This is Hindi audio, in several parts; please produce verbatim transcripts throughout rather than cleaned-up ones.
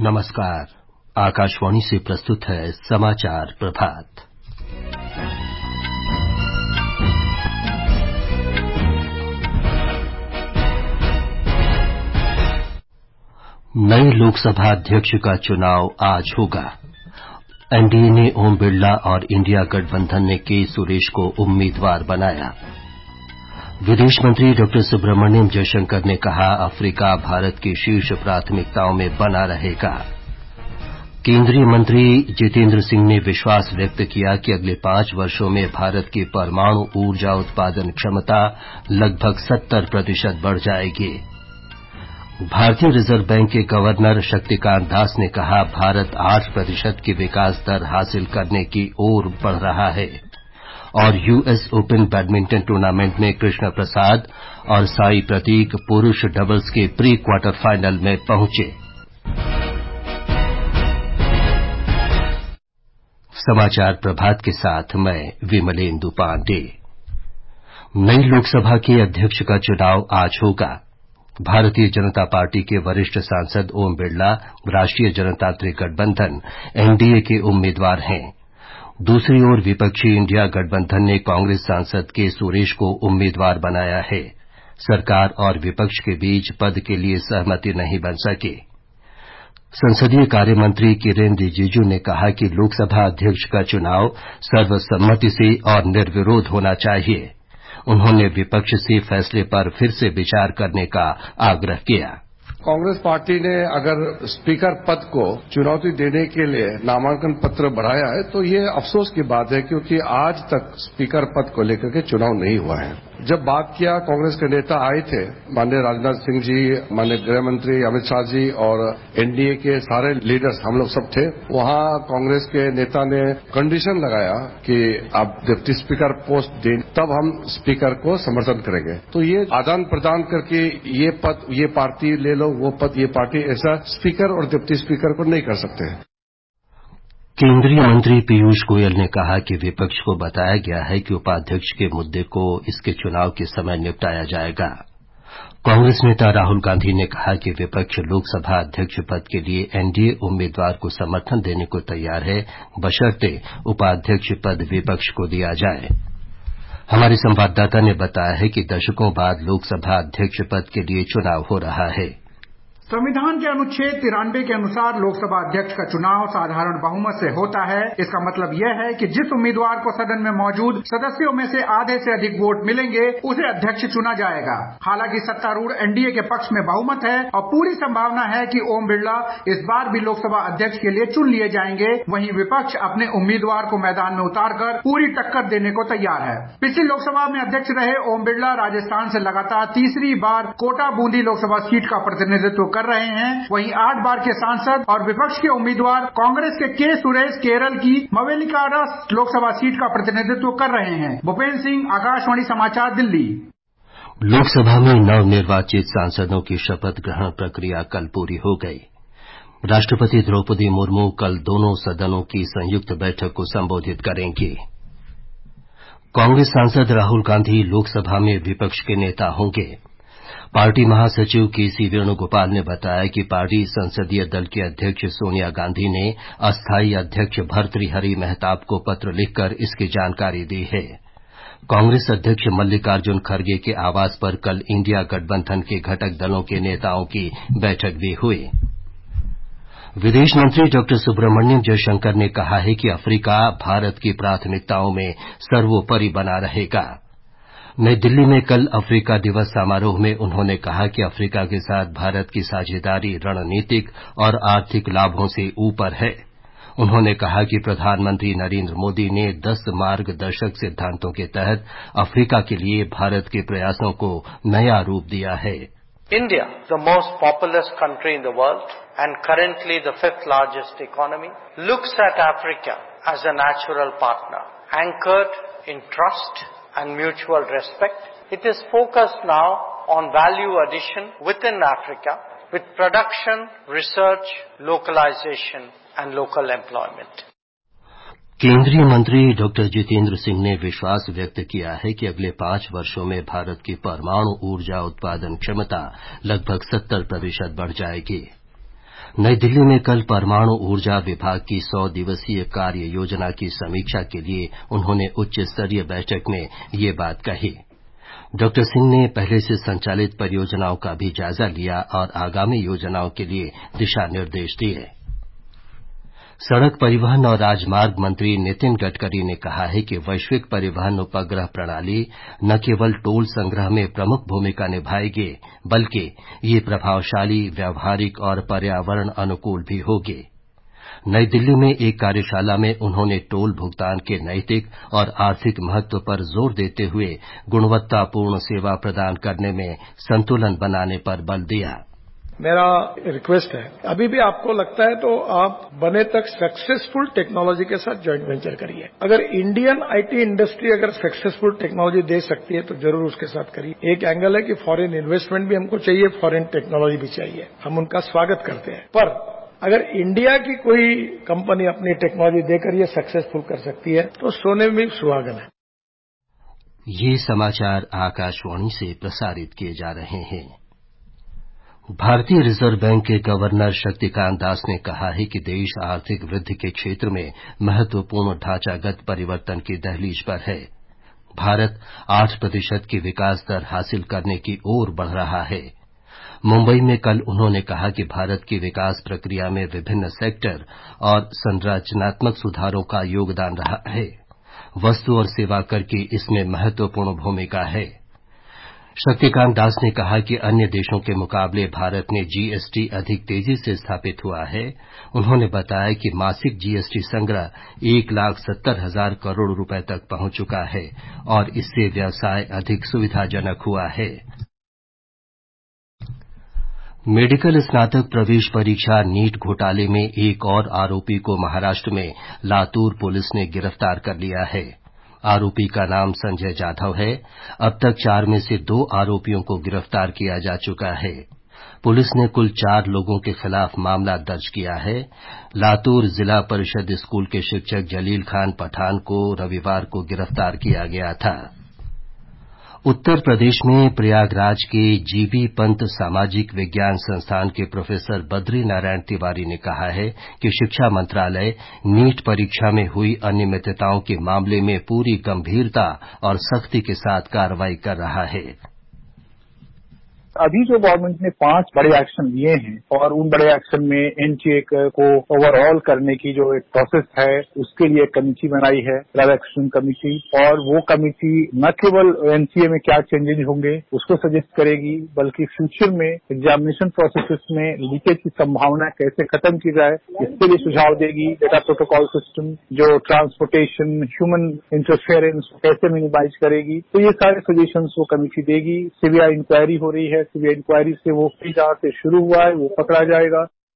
नमस्कार। आकाशवाणी से प्रस्तुत है समाचार प्रभात। नए लोकसभा अध्यक्ष का चुनाव आज होगा। एनडीए ने ओम बिरला और इंडिया गठबंधन ने के सुरेश को उम्मीदवार बनाया। विदेश मंत्री डॉ सुब्रमण्यम जयशंकर ने कहा, अफ्रीका भारत की शीर्ष प्राथमिकताओं में बना रहेगा। केंद्रीय मंत्री जितेंद्र सिंह ने विश्वास व्यक्त किया कि अगले पांच वर्षों में भारत की परमाणु ऊर्जा उत्पादन क्षमता लगभग सत्तर प्रतिशत बढ़ जाएगी। भारतीय रिजर्व बैंक के गवर्नर शक्तिकांत दास ने कहा, भारत आठ प्रतिशत की विकास दर हासिल करने की ओर बढ़ रहा है। और यूएस ओपन बैडमिंटन टूर्नामेंट में कृष्ण प्रसाद और साई प्रतीक पुरुष डबल्स के प्री क्वार्टर फाइनल में पहुंचे। समाचार प्रभात के साथ मैं विमलेंदु पांडे। नई लोकसभा के अध्यक्ष का चुनाव आज होगा। भारतीय जनता पार्टी के वरिष्ठ सांसद ओम बिरला राष्ट्रीय जनतांत्रिक गठबंधन एनडीए के उम्मीदवार हैं। दूसरी ओर विपक्षी इंडिया गठबंधन ने कांग्रेस सांसद के सुरेश को उम्मीदवार बनाया है। सरकार और विपक्ष के बीच पद के लिए सहमति नहीं बन सकी। संसदीय कार्य मंत्री किरेन रिजिजू ने कहा कि लोकसभा अध्यक्ष का चुनाव सर्वसम्मति से और निर्विरोध होना चाहिए। उन्होंने विपक्ष से फैसले पर फिर से विचार करने का आग्रह किया। कांग्रेस पार्टी ने अगर स्पीकर पद को चुनौती देने के लिए नामांकन पत्र बढ़ाया है तो ये अफसोस की बात है, क्योंकि आज तक स्पीकर पद को लेकर के चुनाव नहीं हुआ है। जब बात किया, कांग्रेस के नेता आए थे, माननीय राजनाथ सिंह जी, माननीय गृह मंत्री अमित शाह जी और एनडीए के सारे लीडर्स, हम लोग सब थे वहां। कांग्रेस के नेता ने कंडीशन लगाया कि आप डिप्टी स्पीकर पोस्ट दें, तब हम स्पीकर को समर्थन करेंगे। तो ये आदान प्रदान करके ये पद ये पार्टी ले लो, वो पद ये पार्टी, ऐसा स्पीकर और डिप्टी स्पीकर को नहीं कर सकते हैं। केंद्रीय मंत्री पीयूष गोयल ने कहा कि विपक्ष को बताया गया है कि उपाध्यक्ष के मुद्दे को इसके चुनाव के समय निपटाया जाएगा। कांग्रेस नेता राहुल गांधी ने कहा कि विपक्ष लोकसभा अध्यक्ष पद के लिए एनडीए उम्मीदवार को समर्थन देने को तैयार है, बशर्ते उपाध्यक्ष पद विपक्ष को दिया जाए। हमारे संवाददाता ने बताया है कि दशकों बाद लोकसभा अध्यक्ष पद के लिए चुनाव हो रहा है। संविधान के अनुच्छेद तिरानवे के अनुसार लोकसभा अध्यक्ष का चुनाव साधारण बहुमत से होता है। इसका मतलब यह है कि जिस उम्मीदवार को सदन में मौजूद सदस्यों में से आधे से अधिक वोट मिलेंगे उसे अध्यक्ष चुना जाएगा। हालांकि सत्तारूढ़ एनडीए के पक्ष में बहुमत है और पूरी संभावना है कि ओम बिरला इस बार भी लोकसभा अध्यक्ष के लिए चुन लिए जाएंगे। वहीं विपक्ष अपने उम्मीदवार को मैदान में उतारकर पूरी टक्कर देने को तैयार है। पिछली लोकसभा में अध्यक्ष रहे ओम बिरला राजस्थान से लगातार तीसरी बार कोटा बूंदी लोकसभा सीट का प्रतिनिधित्व कर रहे हैं। वहीं आठ बार के सांसद और विपक्ष के उम्मीदवार कांग्रेस के के सुरेश केरल की मवेलिकारा लोकसभा सीट का प्रतिनिधित्व कर रहे हैं। भूपेंद्र सिंह, आकाशवाणी समाचार, दिल्ली। लोकसभा में नवनिर्वाचित सांसदों की शपथ ग्रहण प्रक्रिया कल पूरी हो गई। राष्ट्रपति द्रौपदी मुर्मू कल दोनों सदनों की संयुक्त बैठक को संबोधित करेंगी। कांग्रेस सांसद राहुल गांधी लोकसभा में विपक्ष के नेता होंगे। पार्टी महासचिव के सी वेणुगोपाल ने बताया कि पार्टी संसदीय दल की अध्यक्ष सोनिया गांधी ने अस्थायी अध्यक्ष भर्तृहरि महताब को पत्र लिखकर इसकी जानकारी दी है। कांग्रेस अध्यक्ष मल्लिकार्जुन खड़गे के आवास पर कल इंडिया गठबंधन के घटक दलों के नेताओं की बैठक भी हुई। विदेश मंत्री डॉ सुब्रमण्यम जयशंकर ने कहा है कि अफ्रीका भारत की प्राथमिकताओं में सर्वोपरि बना रहेगा। नई दिल्ली में कल अफ्रीका दिवस समारोह में उन्होंने कहा कि अफ्रीका के साथ भारत की साझेदारी रणनीतिक और आर्थिक लाभों से ऊपर है। उन्होंने कहा कि प्रधानमंत्री नरेंद्र मोदी ने दस मार्गदर्शक सिद्धांतों के तहत अफ्रीका के लिए भारत के प्रयासों को नया रूप दिया है। India, the most populous country in the world and currently the fifth largest economy, looks at Africa as a natural partner, anchored in trust and mutual respect. It is focused now on value addition within Africa with production, research, localization and local employment. केंद्रीय मंत्री डॉ जितेंद्र सिंह ने विश्वास व्यक्त किया है कि अगले पांच वर्षों में भारत की परमाणु ऊर्जा उत्पादन क्षमता लगभग सत्तर प्रतिशत बढ़ जाएगी। नई दिल्ली में कल परमाणु ऊर्जा विभाग की सौ दिवसीय कार्य योजना की समीक्षा के लिए उन्होंने उच्च स्तरीय बैठक में ये बात कही। डॉ सिंह ने पहले से संचालित परियोजनाओं का भी जायजा लिया और आगामी योजनाओं के लिए दिशा निर्देश दिए। सड़क परिवहन और राजमार्ग मंत्री नितिन गडकरी ने कहा है कि वैश्विक परिवहन उपग्रह प्रणाली न केवल टोल संग्रह में प्रमुख भूमिका निभाएगी, बल्कि ये प्रभावशाली, व्यावहारिक और पर्यावरण अनुकूल भी होगी। नई दिल्ली में एक कार्यशाला में उन्होंने टोल भुगतान के नैतिक और आर्थिक महत्व पर जोर देते हुए गुणवत्तापूर्ण सेवा प्रदान करने में संतुलन बनाने पर बल दिया। मेरा रिक्वेस्ट है, अभी भी आपको लगता है तो आप बने तक सक्सेसफुल टेक्नोलॉजी के साथ जॉइंट वेंचर करिए। अगर इंडियन आईटी इंडस्ट्री अगर सक्सेसफुल टेक्नोलॉजी दे सकती है तो जरूर उसके साथ करिए। एक एंगल है कि फॉरेन इन्वेस्टमेंट भी हमको चाहिए, फॉरेन टेक्नोलॉजी भी चाहिए, हम उनका स्वागत करते हैं। पर अगर इंडिया की कोई कंपनी अपनी टेक्नोलॉजी देकर ये सक्सेसफुल कर सकती है तो सोने में सुहागन है। ये समाचार आकाशवाणी से प्रसारित किए जा रहे हैं। भारतीय रिजर्व बैंक के गवर्नर शक्तिकांत दास ने कहा है कि देश आर्थिक वृद्धि के क्षेत्र में महत्वपूर्ण ढांचागत परिवर्तन की दहलीज पर है। भारत आठ प्रतिशत की विकास दर हासिल करने की ओर बढ़ रहा है। मुंबई में कल उन्होंने कहा कि भारत की विकास प्रक्रिया में विभिन्न सेक्टर और संरचनात्मक सुधारों का योगदान रहा है। वस्तु और सेवा कर की इसमें महत्वपूर्ण भूमिका है। शक्तिकांत दास ने कहा कि अन्य देशों के मुकाबले भारत में जीएसटी अधिक तेजी से स्थापित हुआ है। उन्होंने बताया कि मासिक जीएसटी संग्रह एक लाख सत्तर हजार करोड़ रुपए तक पहुंच चुका है और इससे व्यवसाय अधिक सुविधाजनक हुआ है। मेडिकल स्नातक प्रवेश परीक्षा नीट घोटाले में एक और आरोपी को महाराष्ट्र में लातूर पुलिस ने गिरफ्तार कर लिया है। आरोपी का नाम संजय जाधव है। अब तक चार में से दो आरोपियों को गिरफ्तार किया जा चुका है। पुलिस ने कुल चार लोगों के खिलाफ मामला दर्ज किया है। लातूर जिला परिषद स्कूल के शिक्षक जलील खान पठान को रविवार को गिरफ्तार किया गया था। उत्तर प्रदेश में प्रयागराज के जीबी पंत सामाजिक विज्ञान संस्थान के प्रोफेसर बद्री नारायण तिवारी ने कहा है कि शिक्षा मंत्रालय नीट परीक्षा में हुई अनियमितताओं के मामले में पूरी गंभीरता और सख्ती के साथ कार्रवाई कर रहा है। अभी जो गवर्नमेंट ने पांच बड़े एक्शन लिए हैं और उन बड़े एक्शन में एनटीए को ओवरऑल करने की जो एक प्रोसेस है उसके लिए एक कमेटी बनाई है, लैब एक्शन कमेटी, और वो कमेटी न केवल एनटीए में क्या चेंजेस होंगे उसको सजेस्ट करेगी, बल्कि फ्यूचर में एग्जामिनेशन प्रोसेसेस में लीकेज की संभावना कैसे खत्म की जाए इसके लिए सुझाव देगी। डेटा प्रोटोकॉल सिस्टम, जो ट्रांसपोर्टेशन, ह्यूमन इंटरफेरेंस कैसे मिनिमाइज करेगी, तो ये सारे सजेशंस वो कमेटी देगी। सीबीआई इंक्वायरी हो रही है, सीबीआई इंक्वायरी से वो जहां से शुरू हुआ है वो पकड़ा जाएगा।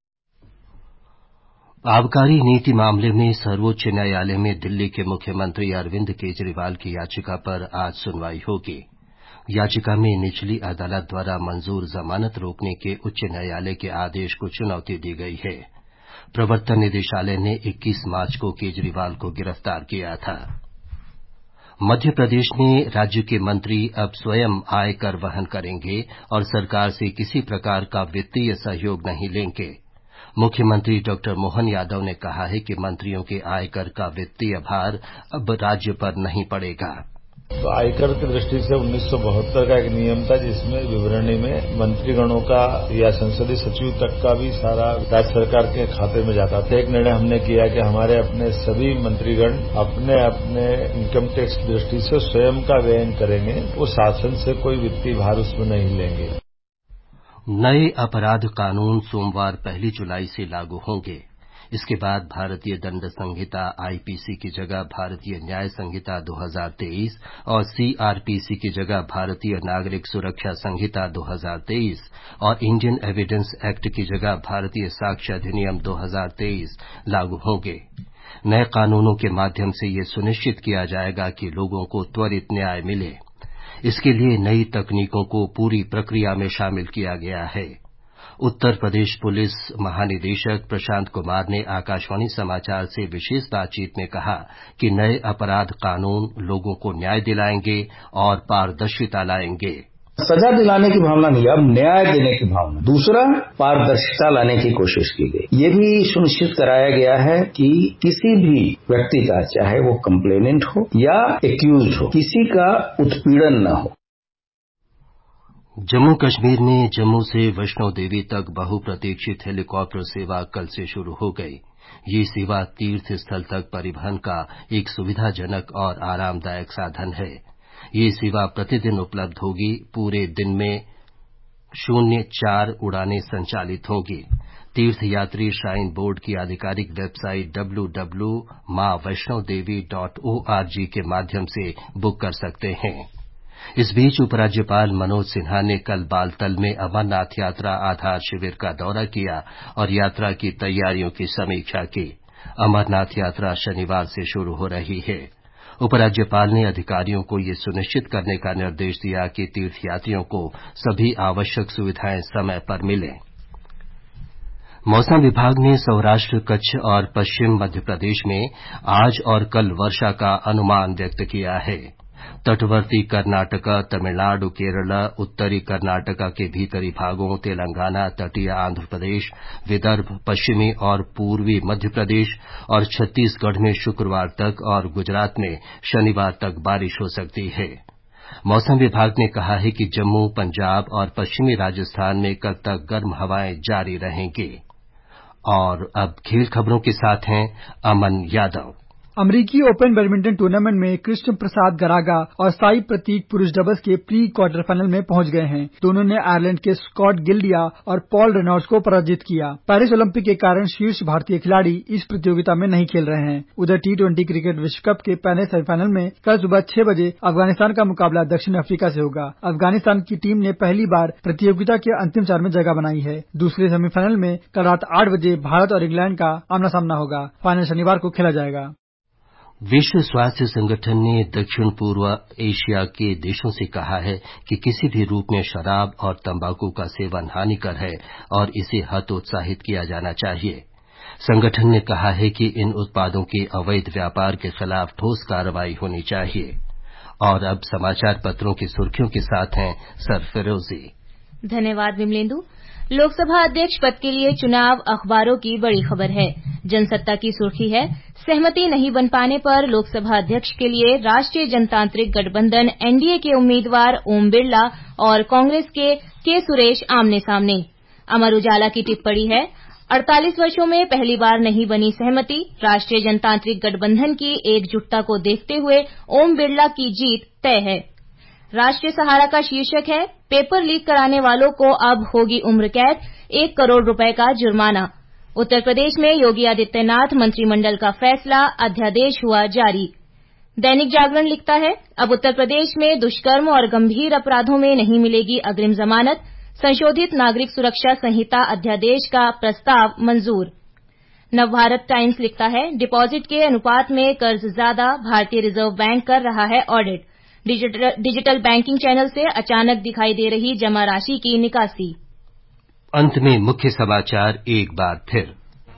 आबकारी नीति मामले में सर्वोच्च न्यायालय में दिल्ली के मुख्यमंत्री अरविंद केजरीवाल की याचिका पर आज सुनवाई होगी। याचिका में निचली अदालत द्वारा मंजूर जमानत रोकने के उच्च न्यायालय के आदेश को चुनौती दी गई है। प्रवर्तन निदेशालय ने इक्कीस मार्च को केजरीवाल को गिरफ्तार किया था। मध्य प्रदेश में राज्य के मंत्री अब स्वयं आय कर वहन करेंगे और सरकार से किसी प्रकार का वित्तीय सहयोग नहीं लेंगे। मुख्यमंत्री डॉक्टर मोहन यादव ने कहा है कि मंत्रियों के आयकर का वित्तीय भार अब राज्य पर नहीं पड़ेगा। तो आयकर की दृष्टि से उन्नीस सौ बहत्तर का एक नियम था जिसमें विवरणी में मंत्रीगणों का या संसदीय सचिव तक का भी सारा राज्य सरकार के खाते में जाता था। एक निर्णय हमने किया कि हमारे अपने सभी मंत्रीगण अपने अपने इनकम टैक्स की दृष्टि से स्वयं का व्ययन करेंगे, वो शासन से कोई वित्तीय भार उसमें नहीं लेंगे। नए अपराध कानून सोमवार पहली जुलाई से लागू होंगे। इसके बाद भारतीय दंड संहिता आईपीसी की जगह भारतीय न्याय संहिता दो हज़ार तेईस और सीआरपीसी की जगह भारतीय नागरिक सुरक्षा संहिता दो हज़ार तेईस और इंडियन एविडेंस एक्ट की जगह भारतीय साक्ष्य अधिनियम दो हज़ार तेईस लागू होंगे। नए कानूनों के माध्यम से ये सुनिश्चित किया जाएगा कि लोगों को त्वरित न्याय मिले। इसके लिए नई तकनीकों को पूरी प्रक्रिया में शामिल किया गया है। उत्तर प्रदेश पुलिस महानिदेशक प्रशांत कुमार ने आकाशवाणी समाचार से विशेष बातचीत में कहा कि नए अपराध कानून लोगों को न्याय दिलाएंगे और पारदर्शिता लाएंगे। सजा दिलाने की भावना नहीं, अब न्याय देने की भावना। दूसरा, पारदर्शिता लाने की कोशिश की गई। ये भी सुनिश्चित कराया गया है कि किसी भी व्यक्ति का, चाहे वो कंप्लेनेंट हो या एक्यूज हो, किसी का उत्पीड़न न हो। जम्मू कश्मीर में जम्मू से वैष्णो देवी तक बहुप्रतीक्षित हेलीकॉप्टर सेवा कल से शुरू हो गई। ये सेवा तीर्थ स्थल तक परिवहन का एक सुविधाजनक और आरामदायक साधन है। ये सेवा प्रतिदिन उपलब्ध होगी। पूरे दिन में शून्य चार उड़ानें संचालित होंगी। तीर्थ यात्री श्राइन बोर्ड की आधिकारिक website W W W dot Maa Vaishno Devi dot O R G के माध्यम से बुक कर सकते हैं। इस बीच उपराज्यपाल मनोज सिन्हा ने कल बालतल में अमरनाथ यात्रा आधार शिविर का दौरा किया और यात्रा की तैयारियों की समीक्षा की। अमरनाथ यात्रा शनिवार से शुरू हो रही है। उपराज्यपाल ने अधिकारियों को ये सुनिश्चित करने का निर्देश दिया कि तीर्थयात्रियों को सभी आवश्यक सुविधाएं समय पर मिलें। मौसम विभाग ने सौराष्ट्र, कच्छ और पश्चिम मध्य प्रदेश में आज और कल वर्षा का अनुमान व्यक्त किया है। तटवर्ती कर्नाटक, तमिलनाडु, केरल, उत्तरी कर्नाटक के भीतरी भागों, तेलंगाना, तटीय आंध्र प्रदेश, विदर्भ, पश्चिमी और पूर्वी मध्य प्रदेश और छत्तीसगढ़ में शुक्रवार तक और गुजरात में शनिवार तक बारिश हो सकती है। मौसम विभाग ने कहा है कि जम्मू, पंजाब और पश्चिमी राजस्थान में कल तक गर्म हवाएं जारी रहेंगी। और अब खेल खबरों के साथ हैं अमन यादव। अमरीकी ओपन बैडमिंटन टूर्नामेंट में कृष्ण प्रसाद गरागा और साई प्रतीक पुरुष डबल्स के प्री क्वार्टर फाइनल में पहुंच गए हैं। दोनों ने आयरलैंड के स्कॉट गिल्डिया और पॉल रेनॉल्ड्स को पराजित किया। पेरिस ओलंपिक के कारण शीर्ष भारतीय खिलाड़ी इस प्रतियोगिता में नहीं खेल रहे हैं। उधर टी ट्वेंटी क्रिकेट विश्व कप के पहले सेमीफाइनल में कल सुबह छह बजे अफगानिस्तान का मुकाबला दक्षिण अफ्रीका से होगा। अफगानिस्तान की टीम ने पहली बार प्रतियोगिता के अंतिम चार में जगह बनाई है। दूसरे सेमीफाइनल में कल रात आठ बजे भारत और इंग्लैंड का आमना सामना होगा। फाइनल शनिवार को खेला जाएगा। विश्व स्वास्थ्य संगठन ने दक्षिण पूर्व एशिया के देशों से कहा है कि किसी भी रूप में शराब और तंबाकू का सेवन हानिकर है और इसे हतोत्साहित किया जाना चाहिए। संगठन ने कहा है कि इन उत्पादों के अवैध व्यापार के खिलाफ ठोस कार्रवाई होनी चाहिए। और अब समाचार पत्रों की सुर्खियों के साथ हैं सरफरोजी। धन्यवाद विमलेंदु। लोकसभा अध्यक्ष पद के लिए चुनाव अखबारों की बड़ी खबर है। जनसत्ता की सुर्खी है, सहमति नहीं बन पाने पर लोकसभा अध्यक्ष के लिए राष्ट्रीय जनतांत्रिक गठबंधन एनडीए के उम्मीदवार ओम बिरला और कांग्रेस के के सुरेश आमने सामने। अमर उजाला की टिप्पणी है, अड़तालीस वर्षों में पहली बार नहीं बनी सहमति। राष्ट्रीय जनतांत्रिक गठबंधन की एकजुटता को देखते हुए ओम बिरला की जीत तय है। राष्ट्रीय सहारा का शीर्षक है, पेपर लीक कराने वालों को अब होगी उम्र कैद, एक करोड़ रुपए का जुर्माना। उत्तर प्रदेश में योगी आदित्यनाथ मंत्रिमंडल का फैसला, अध्यादेश हुआ जारी। दैनिक जागरण लिखता है, अब उत्तर प्रदेश में दुष्कर्म और गंभीर अपराधों में नहीं मिलेगी अग्रिम जमानत। संशोधित नागरिक सुरक्षा संहिता अध्यादेश का प्रस्ताव मंजूर। नवभारत टाइम्स लिखता है, डिपॉजिट के अनुपात में कर्ज ज्यादा, भारतीय रिजर्व बैंक कर रहा है audit. Digital, digital banking channel से अचानक दिखाई दे रही जमा राशि की निकासी। अंत में मुख्य समाचार एक बार फिर।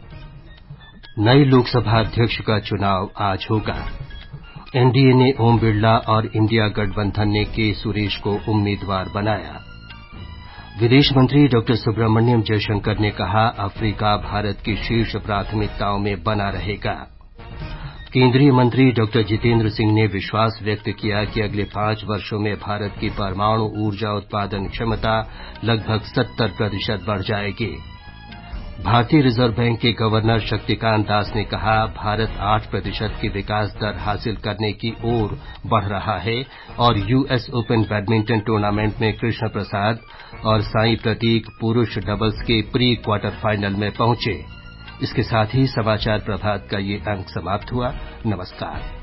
नए लोकसभा अध्यक्ष का चुनाव आज होगा। एनडीए ने ओम बिरला और इंडिया गठबंधन ने के सुरेश को उम्मीदवार बनाया। विदेश मंत्री डॉक्टर सुब्रमण्यम जयशंकर ने कहा, अफ्रीका भारत की शीर्ष प्राथमिकताओं में बना रहेगा। केंद्रीय मंत्री डॉक्टर जितेंद्र सिंह ने विश्वास व्यक्त किया कि अगले पांच वर्षों में भारत की परमाणु ऊर्जा उत्पादन क्षमता लगभग सत्तर प्रतिशत बढ़ जाएगी। भारतीय रिजर्व बैंक के गवर्नर शक्तिकांत दास ने कहा, भारत आठ प्रतिशत की विकास दर हासिल करने की ओर बढ़ रहा है। और यूएस ओपन बैडमिंटन टूर्नामेंट में कृष्ण प्रसाद और साई प्रतीक पुरुष डबल्स के प्री क्वार्टर फाइनल में पहुंचे। इसके साथ ही समाचार प्रभात का ये अंक समाप्त हुआ। नमस्कार।